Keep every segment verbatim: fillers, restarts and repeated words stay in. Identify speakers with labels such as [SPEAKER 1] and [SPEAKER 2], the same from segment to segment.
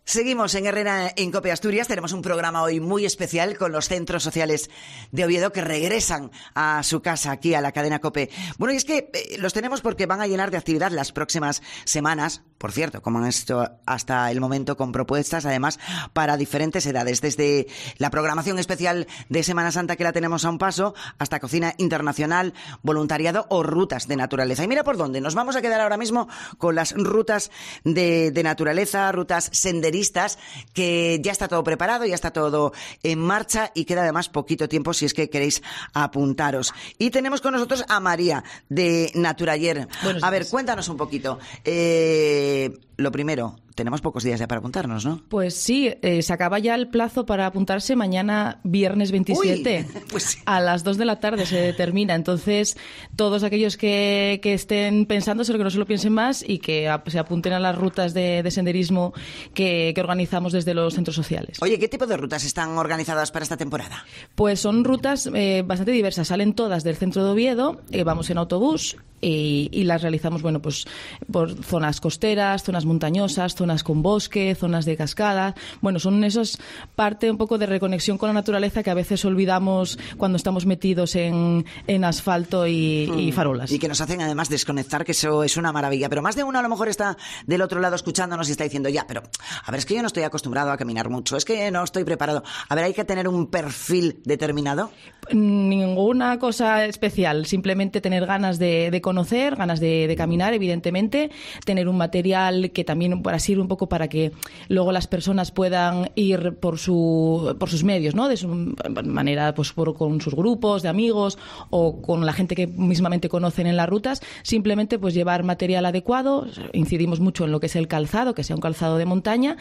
[SPEAKER 1] Seguimos en Herrera en COPE Asturias. Tenemos un programa hoy muy especial con los centros sociales de Oviedo que regresan a su casa aquí a la cadena COPE. Bueno, y es que eh, los tenemos porque van a llenar de actividad las próximas semanas. Por cierto, como han hecho hasta el momento con propuestas, además, para diferentes edades. Desde la programación especial de Semana Santa que la tenemos a un paso, hasta cocina internacional, voluntariado o rutas de naturaleza. Y mira por dónde. Nos vamos a quedar ahora mismo con las rutas de, de naturaleza, rutas senderistas, que ya está todo preparado, ya está todo en marcha y queda además poquito tiempo si es que queréis apuntaros. Y tenemos con nosotros a María de Naturayer.
[SPEAKER 2] Buenos
[SPEAKER 1] a ver,
[SPEAKER 2] días.
[SPEAKER 1] cuéntanos un poquito. Eh, lo primero, tenemos pocos días ya para apuntarnos, ¿no?
[SPEAKER 2] Pues sí, eh, se acaba ya el plazo para apuntarse mañana viernes veintisiete.
[SPEAKER 1] Uy, pues sí.
[SPEAKER 2] A las dos de la tarde se termina. Entonces, todos aquellos que, que estén pensándoselo, que no se lo piensen más y que a, se apunten a las rutas de, de senderismo que, que organizamos desde los centros sociales.
[SPEAKER 1] Oye, ¿qué tipo de rutas están organizadas para esta temporada?
[SPEAKER 2] Pues son rutas eh, bastante diversas. Salen todas del centro de Oviedo, eh, vamos en autobús y, y las realizamos, bueno, pues por zonas costeras, zonas montañosas, zonas con bosque, zonas de cascada. Bueno, son esos parte un poco de reconexión con la naturaleza que a veces olvidamos cuando estamos metidos en, en asfalto y, mm. y farolas.
[SPEAKER 1] Y que nos hacen además desconectar, que eso es una maravilla. Pero más de uno a lo mejor está del otro lado escuchándonos y está diciendo, ya, pero a ver, es que yo no estoy acostumbrado a caminar mucho, es que no estoy preparado. A ver, ¿hay que tener un perfil determinado?
[SPEAKER 2] Ninguna cosa especial, simplemente tener ganas de, de conocer, ganas de, de caminar, evidentemente, tener un material que también para sirve un poco para que luego las personas puedan ir por su por sus medios, ¿no? De su manera, pues por, con sus grupos de amigos o con la gente que mismamente conocen en las rutas, simplemente pues llevar material adecuado, incidimos mucho en lo que es el calzado, que sea un calzado de montaña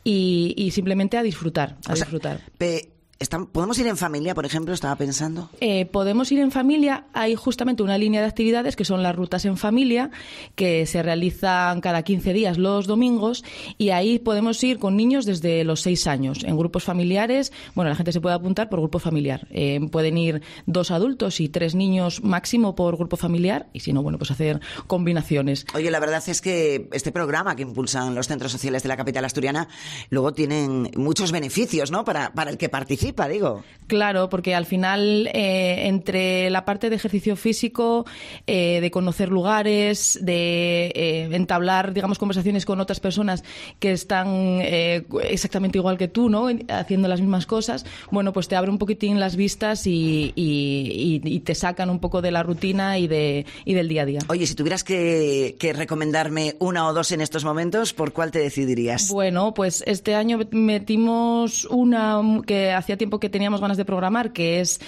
[SPEAKER 2] y, y simplemente a disfrutar, a
[SPEAKER 1] o sea,
[SPEAKER 2] disfrutar.
[SPEAKER 1] Pe- ¿Podemos ir en familia, por ejemplo? Estaba pensando.
[SPEAKER 2] Eh, podemos ir en familia. Hay justamente una línea de actividades que son las rutas en familia, que se realizan cada quince días los domingos, y ahí podemos ir con niños desde los seis años, en grupos familiares. Bueno, la gente se puede apuntar por grupo familiar. Eh, pueden ir dos adultos y tres niños máximo por grupo familiar, y si no, bueno, pues hacer combinaciones.
[SPEAKER 1] Oye, la verdad es que este programa que impulsan los centros sociales de la capital asturiana luego tienen muchos beneficios, ¿no? Para, para el que participa. Digo.
[SPEAKER 2] Claro, porque al final eh, entre la parte de ejercicio físico, eh, de conocer lugares, de eh, entablar, digamos, conversaciones con otras personas que están eh, exactamente igual que tú, ¿no? Haciendo las mismas cosas, bueno, pues te abre un poquitín las vistas y, y, y, y te sacan un poco de la rutina y, de, y del día a día.
[SPEAKER 1] Oye, si tuvieras que, que recomendarme una o dos en estos momentos, ¿por cuál te decidirías?
[SPEAKER 2] Bueno, pues este año metimos una que hacía tiempo que teníamos ganas de programar, que es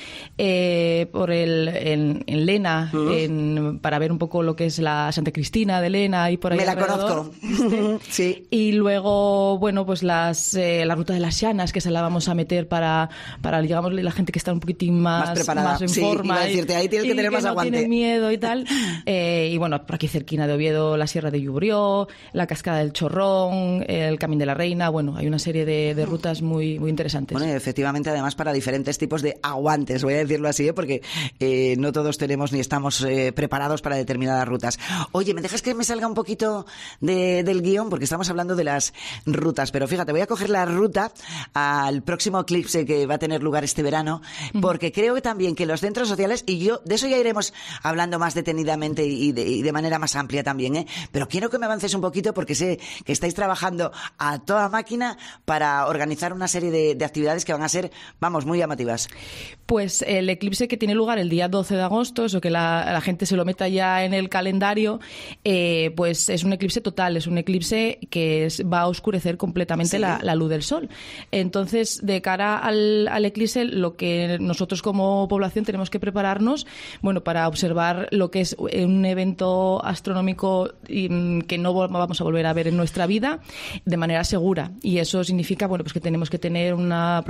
[SPEAKER 2] eh, por el en, en Lena, uh-huh. en, para ver un poco lo que es la Santa Cristina de Lena y por ahí.
[SPEAKER 1] Me la
[SPEAKER 2] alrededor.
[SPEAKER 1] conozco. Sí.
[SPEAKER 2] Y luego, bueno, pues las eh, la ruta de las llanas, que se la vamos a meter para, para digamos, la gente que está un poquitín más,
[SPEAKER 1] más preparada,
[SPEAKER 2] más en
[SPEAKER 1] sí,
[SPEAKER 2] forma.
[SPEAKER 1] Iba a decirte, ahí tienes que tener
[SPEAKER 2] que
[SPEAKER 1] más
[SPEAKER 2] no
[SPEAKER 1] aguante.
[SPEAKER 2] Tiene miedo y tal. Eh, y bueno, por aquí cerquina de Oviedo, la Sierra de Llubrió, la Cascada del Chorrón, el Camín de la Reina. Bueno, hay una serie de, de rutas muy, muy interesantes.
[SPEAKER 1] Bueno, efectivamente, además para diferentes tipos de aguantes, voy a decirlo así, ¿eh? Porque eh, no todos tenemos ni estamos eh, preparados para determinadas rutas. Oye, ¿me dejas que me salga un poquito de, del guión? Porque estamos hablando de las rutas, pero fíjate, voy a coger la ruta al próximo eclipse que va a tener lugar este verano, porque creo que también que los centros sociales, y yo de eso ya iremos hablando más detenidamente y de, y de manera más amplia también, ¿eh? Pero quiero que me avances un poquito porque sé que estáis trabajando a toda máquina para organizar una serie de, de actividades que van a ser, vamos, muy llamativas.
[SPEAKER 2] Pues el eclipse que tiene lugar el día doce de agosto, eso que la, la gente se lo meta ya en el calendario, eh, pues es un eclipse total, es un eclipse que es, va a oscurecer completamente ¿sí? la, la luz del sol. Entonces, de cara al, al eclipse, lo que nosotros como población tenemos que prepararnos, bueno, para observar lo que es un evento astronómico que no vamos a volver a ver en nuestra vida de manera segura. Y eso significa, bueno, pues que tenemos que tener una protección ocular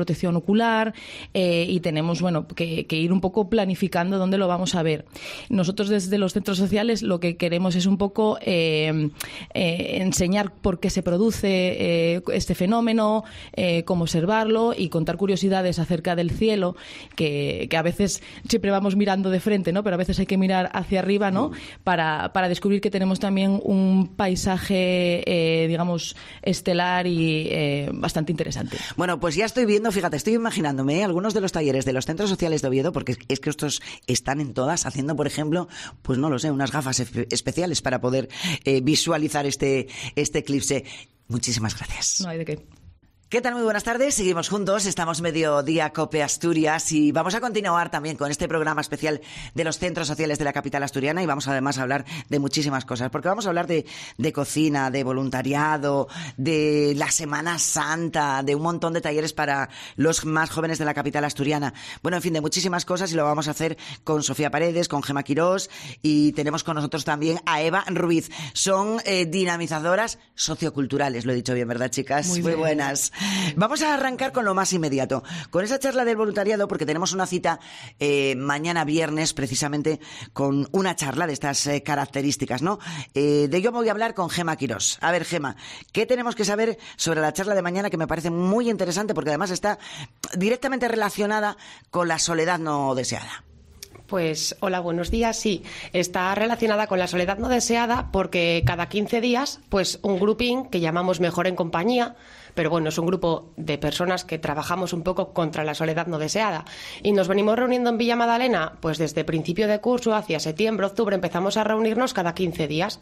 [SPEAKER 2] particular eh, y tenemos, bueno, que, que ir un poco planificando dónde lo vamos a ver. Nosotros desde los centros sociales lo que queremos es un poco eh, eh, enseñar por qué se produce eh, este fenómeno, eh, cómo observarlo y contar curiosidades acerca del cielo, que, que a veces siempre vamos mirando de frente, ¿no? Pero a veces hay que mirar hacia arriba, ¿no? Para, para descubrir que tenemos también un paisaje, eh, digamos, estelar y eh, bastante interesante.
[SPEAKER 1] Bueno, pues ya estoy viendo, fíjate, estoy imaginándome ¿eh? algunos de los talleres de los centros sociales de Oviedo, porque es que estos están en todas, haciendo, por ejemplo, pues no lo sé, unas gafas especiales para poder eh, visualizar este, este eclipse. Muchísimas gracias.
[SPEAKER 2] No hay de qué.
[SPEAKER 1] ¿Qué tal? Muy buenas tardes. Seguimos juntos. Estamos Mediodía Cope Asturias y vamos a continuar también con este programa especial de los centros sociales de la capital asturiana y vamos además a hablar de muchísimas cosas, porque vamos a hablar de, de cocina, de voluntariado, de la Semana Santa, de un montón de talleres para los más jóvenes de la capital asturiana. Bueno, en fin, de muchísimas cosas y lo vamos a hacer con Sofía Paredes, con Gemma Quirós y tenemos con nosotros también a Eva Ruiz. Son eh, dinamizadoras socioculturales, lo he dicho bien, ¿verdad, chicas?
[SPEAKER 2] Muy,
[SPEAKER 1] Muy
[SPEAKER 2] bien.
[SPEAKER 1] buenas. Vamos a arrancar con lo más inmediato, con esa charla del voluntariado, porque tenemos una cita eh, mañana viernes, precisamente, con una charla de estas eh, características, ¿no? Eh, de ello voy a hablar con Gemma Quirós. A ver, Gemma, ¿qué tenemos que saber sobre la charla de mañana, que me parece muy interesante, porque además está directamente relacionada con la soledad no deseada?
[SPEAKER 3] Pues hola, buenos días. Sí, está relacionada con la soledad no deseada porque cada quince días, pues un grupín que llamamos Mejor en Compañía, pero bueno, es un grupo de personas que trabajamos un poco contra la soledad no deseada y nos venimos reuniendo en Villa Madalena, pues desde principio de curso hacia septiembre, octubre empezamos a reunirnos cada quince días.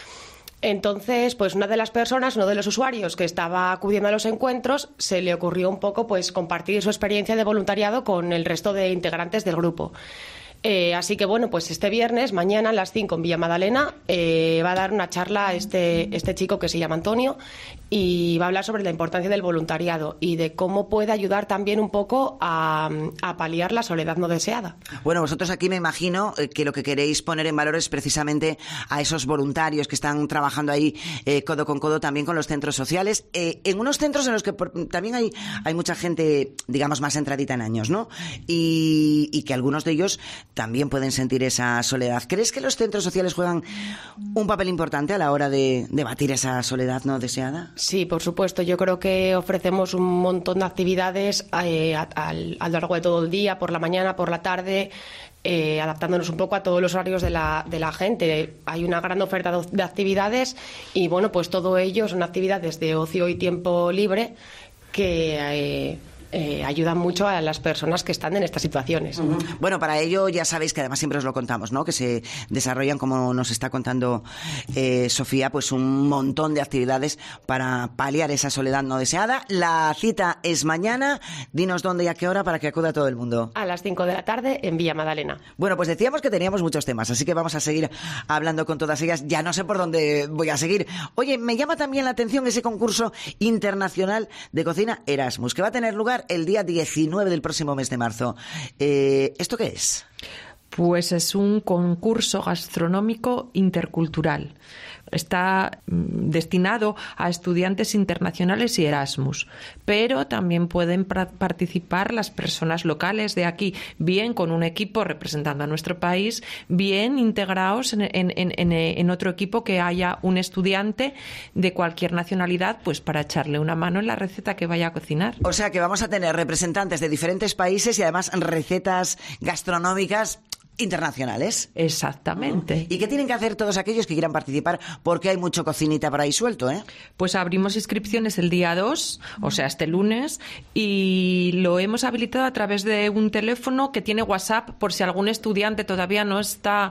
[SPEAKER 3] Entonces, pues una de las personas, uno de los usuarios que estaba acudiendo a los encuentros, se le ocurrió un poco pues compartir su experiencia de voluntariado con el resto de integrantes del grupo. Eh, así que bueno, pues este viernes, mañana a las cinco en Villa Madalena, eh, va a dar una charla este, este chico que se llama Antonio y va a hablar sobre la importancia del voluntariado y de cómo puede ayudar también un poco a, a paliar la soledad no deseada.
[SPEAKER 1] Bueno, vosotros aquí me imagino que lo que queréis poner en valor es precisamente a esos voluntarios que están trabajando ahí eh, codo con codo también con los centros sociales, eh, en unos centros en los que por, también hay, hay mucha gente, digamos, más entradita en años, ¿no? Y, y que algunos de ellos también pueden sentir esa soledad. ¿Crees que los centros sociales juegan un papel importante a la hora de, de batir esa soledad no deseada?
[SPEAKER 3] Sí, por supuesto. Yo creo que ofrecemos un montón de actividades eh, a, a, a lo largo de todo el día, por la mañana, por la tarde, eh, adaptándonos un poco a todos los horarios de la, de la gente. Hay una gran oferta de actividades y, bueno, pues todo ello son actividades de ocio y tiempo libre que... Eh, Eh, ayudan mucho a las personas que están en estas situaciones.
[SPEAKER 1] Uh-huh. Bueno, para ello ya sabéis que además siempre os lo contamos, ¿no? Que se desarrollan, como nos está contando eh, Sofía, pues un montón de actividades para paliar esa soledad no deseada. La cita es mañana. Dinos dónde y a qué hora para que acuda todo el mundo.
[SPEAKER 3] A las cinco de la tarde en Villa Madalena.
[SPEAKER 1] Bueno, pues decíamos que teníamos muchos temas, así que vamos a seguir hablando con todas ellas. Ya no sé por dónde voy a seguir. Oye, me llama también la atención ese concurso internacional de cocina Erasmus, que va a tener lugar el día diecinueve del próximo mes de marzo. Eh, ¿Esto qué es?
[SPEAKER 4] Pues es un concurso gastronómico intercultural. Está destinado a estudiantes internacionales y Erasmus, pero también pueden pra- participar las personas locales de aquí, bien con un equipo representando a nuestro país, bien integrados en, en, en, en otro equipo que haya un estudiante de cualquier nacionalidad, pues para echarle una mano en la receta que vaya a cocinar.
[SPEAKER 1] O sea que vamos a tener representantes de diferentes países y además recetas gastronómicas internacionales.
[SPEAKER 4] Exactamente.
[SPEAKER 1] ¿Y qué tienen que hacer todos aquellos que quieran participar? Porque hay mucho cocinita por ahí suelto, ¿eh?
[SPEAKER 4] Pues abrimos inscripciones el día dos, o sea, este lunes, y lo hemos habilitado a través de un teléfono que tiene WhatsApp por si algún estudiante todavía no está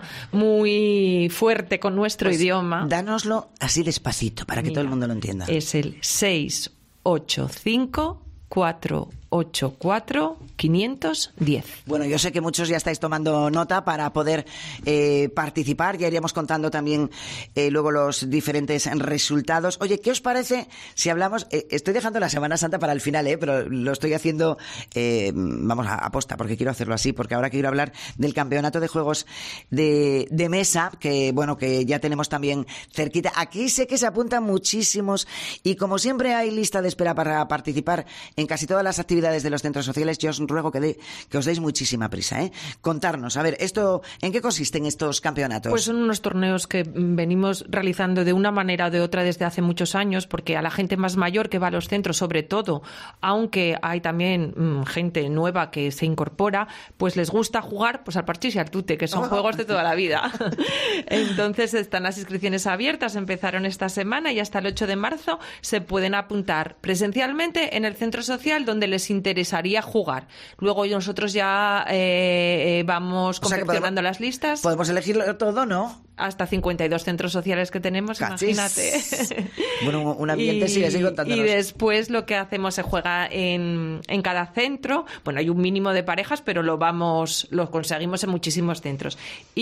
[SPEAKER 4] muy fuerte con nuestro
[SPEAKER 1] pues
[SPEAKER 4] idioma.
[SPEAKER 1] Dánoslo así despacito para que
[SPEAKER 4] Mira,
[SPEAKER 1] todo el mundo lo entienda.
[SPEAKER 4] Es el seis ocho cinco cuatro ocho cuatro cinco uno cero.
[SPEAKER 1] Bueno, yo sé que muchos ya estáis tomando nota para poder eh, participar. Ya iríamos contando también eh, luego los diferentes resultados. Oye, ¿qué os parece si hablamos? Eh, estoy dejando la Semana Santa para el final, eh, pero lo estoy haciendo, eh, vamos, a aposta, porque quiero hacerlo así, porque ahora quiero hablar del campeonato de juegos de, de mesa, que bueno, que ya tenemos también cerquita. Aquí sé que se apuntan muchísimos y como siempre hay lista de espera para participar en casi todas las actividades actividades de los centros sociales, yo os ruego que, de, que os deis muchísima prisa, ¿eh? Contarnos, a ver, esto, ¿en qué consisten estos campeonatos?
[SPEAKER 4] Pues son unos torneos que venimos realizando de una manera o de otra desde hace muchos años, porque a la gente más mayor que va a los centros, sobre todo, aunque hay también mmm, gente nueva que se incorpora, pues les gusta jugar pues al parchís y al tute, que son oh. juegos de toda la vida. Entonces están las inscripciones abiertas, empezaron esta semana y hasta el ocho de marzo se pueden apuntar presencialmente en el centro social donde les interesaría jugar. Luego nosotros ya eh, vamos o sea confeccionando podemos, las listas.
[SPEAKER 1] Podemos elegirlo todo, ¿no?
[SPEAKER 4] Hasta cincuenta y dos centros sociales que tenemos, Cachis. Imagínate.
[SPEAKER 1] Bueno, un ambiente,
[SPEAKER 4] y,
[SPEAKER 1] sigue, sigue contándonos.
[SPEAKER 4] Y después lo que hacemos se juega en, en cada centro. Bueno, hay un mínimo de parejas, pero lo vamos, lo conseguimos en muchísimos centros.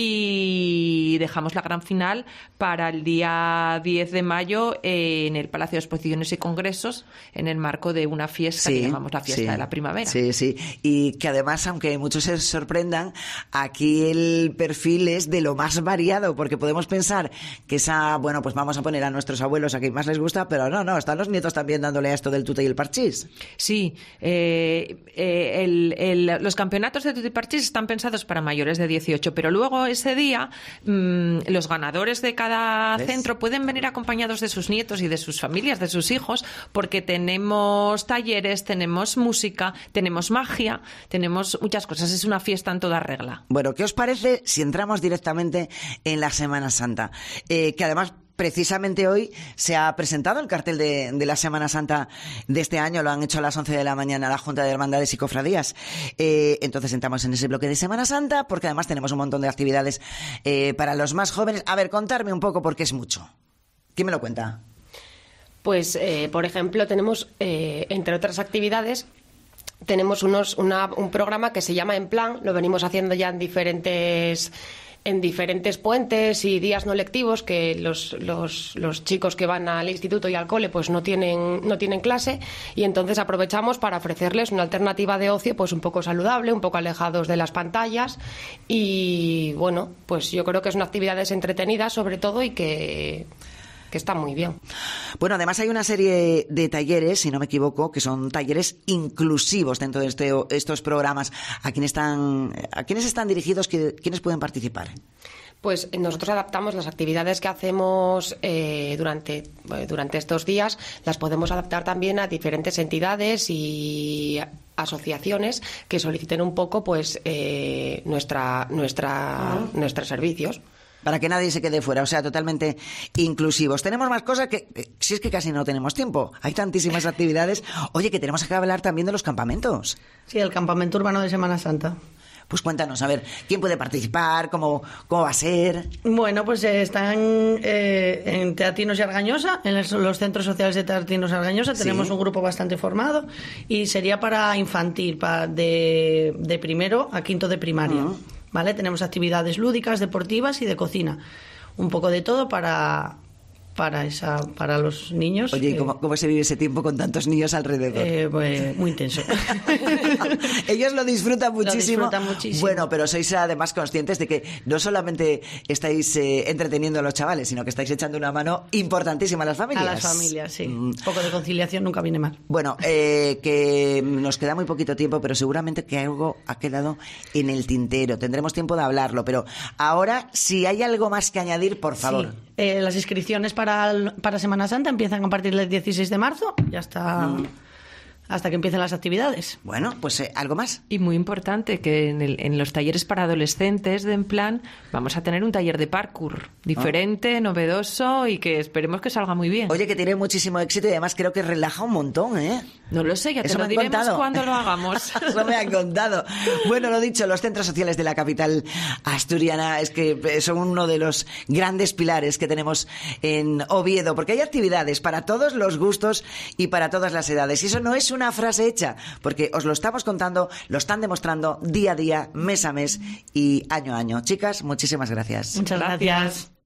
[SPEAKER 4] Y dejamos la gran final para el día diez de mayo en el Palacio de Exposiciones y Congresos, en el marco de una fiesta sí, que llamamos la fiesta
[SPEAKER 1] sí,
[SPEAKER 4] de la primavera.
[SPEAKER 1] Sí, sí. Y que además, aunque muchos se sorprendan, aquí el perfil es de lo más variado, porque podemos pensar que esa, bueno, pues vamos a poner a nuestros abuelos a quien más les gusta, pero no, no, están los nietos también dándole a esto del tute y el parchís.
[SPEAKER 4] Sí, eh, eh, el, el, los campeonatos de tute y parchís están pensados para mayores de dieciocho, pero luego ese día mmm, los ganadores de cada ¿ves? Centro pueden venir acompañados de sus nietos y de sus familias, de sus hijos, porque tenemos talleres, tenemos música, tenemos magia, tenemos muchas cosas. Es una fiesta en toda regla.
[SPEAKER 1] Bueno, ¿qué os parece si entramos directamente en la Semana Santa? Eh, que además precisamente hoy se ha presentado el cartel de, de la Semana Santa de este año, lo han hecho a las once de la mañana la Junta de Hermandades y Cofradías. Eh, entonces entramos en ese bloque de Semana Santa, porque además tenemos un montón de actividades eh, para los más jóvenes. A ver, contarme un poco, porque es mucho. ¿Quién me lo cuenta?
[SPEAKER 3] Pues, eh, por ejemplo, tenemos, eh, entre otras actividades, tenemos unos, una, un programa que se llama En Plan, lo venimos haciendo ya en diferentes... en diferentes puentes y días no lectivos que los, los, los chicos que van al instituto y al cole pues no tienen, no tienen clase, y entonces aprovechamos para ofrecerles una alternativa de ocio pues un poco saludable, un poco alejados de las pantallas, y bueno, pues yo creo que es una actividad entretenida sobre todo y que... que está muy bien.
[SPEAKER 1] Bueno, además hay una serie de talleres, si no me equivoco, que son talleres inclusivos dentro de este, estos programas. ¿A quiénes están, a quiénes están dirigidos? ¿Quiénes pueden participar?
[SPEAKER 3] Pues nosotros adaptamos las actividades que hacemos eh, durante, eh, durante estos días, las podemos adaptar también a diferentes entidades y asociaciones que soliciten un poco pues eh, nuestra, nuestra, uh-huh. nuestros servicios.
[SPEAKER 1] Para que nadie se quede fuera, o sea, totalmente inclusivos. Tenemos más cosas que, si es que casi no tenemos tiempo, hay tantísimas actividades. Oye, que tenemos que hablar también de los campamentos.
[SPEAKER 5] Sí, el campamento urbano de Semana Santa.
[SPEAKER 1] Pues cuéntanos, a ver, ¿quién puede participar? ¿Cómo, cómo va a ser?
[SPEAKER 5] Bueno, pues eh, están eh, en Teatinos y Argañosa, en el, los centros sociales de Teatinos y Argañosa. Sí. Tenemos un grupo bastante formado y sería para infantil, para de, de primero a quinto de primaria. Uh-huh. ¿Vale? Tenemos actividades lúdicas, deportivas y de cocina. Un poco de todo para, para, esa, para los niños.
[SPEAKER 1] Oye, ¿y cómo, cómo se vive ese tiempo con tantos niños alrededor?
[SPEAKER 5] Eh, pues, muy intenso.
[SPEAKER 1] Ellos lo disfrutan muchísimo.
[SPEAKER 5] Lo disfrutan muchísimo.
[SPEAKER 1] Bueno, pero sois además conscientes de que no solamente estáis eh, entreteniendo a los chavales, sino que estáis echando una mano importantísima a las familias.
[SPEAKER 5] A las familias, sí. Mm. Un poco de conciliación nunca viene mal.
[SPEAKER 1] Bueno, eh, que nos queda muy poquito tiempo, pero seguramente que algo ha quedado en el tintero. Tendremos tiempo de hablarlo, pero ahora, si hay algo más que añadir, por favor.
[SPEAKER 5] Sí. Eh, las inscripciones para, el, para Semana Santa empiezan a partir del dieciséis de marzo y hasta, mm. hasta que empiecen las actividades.
[SPEAKER 1] Bueno, pues eh, ¿algo más?
[SPEAKER 4] Y muy importante que en, el, en los talleres para adolescentes de En Plan vamos a tener un taller de parkour diferente, oh. novedoso y que esperemos que salga muy bien.
[SPEAKER 1] Oye, que tiene muchísimo éxito y además creo que relaja un montón, ¿eh?
[SPEAKER 4] No lo sé, ya te
[SPEAKER 1] Eso
[SPEAKER 4] lo diremos
[SPEAKER 1] contado.
[SPEAKER 4] Cuando lo hagamos.
[SPEAKER 1] Eso me han contado. Bueno, lo dicho, los centros sociales de la capital asturiana es que son uno de los grandes pilares que tenemos en Oviedo, porque hay actividades para todos los gustos y para todas las edades. Y eso no es una frase hecha, porque os lo estamos contando, lo están demostrando día a día, mes a mes y año a año. Chicas, muchísimas gracias.
[SPEAKER 5] Muchas gracias.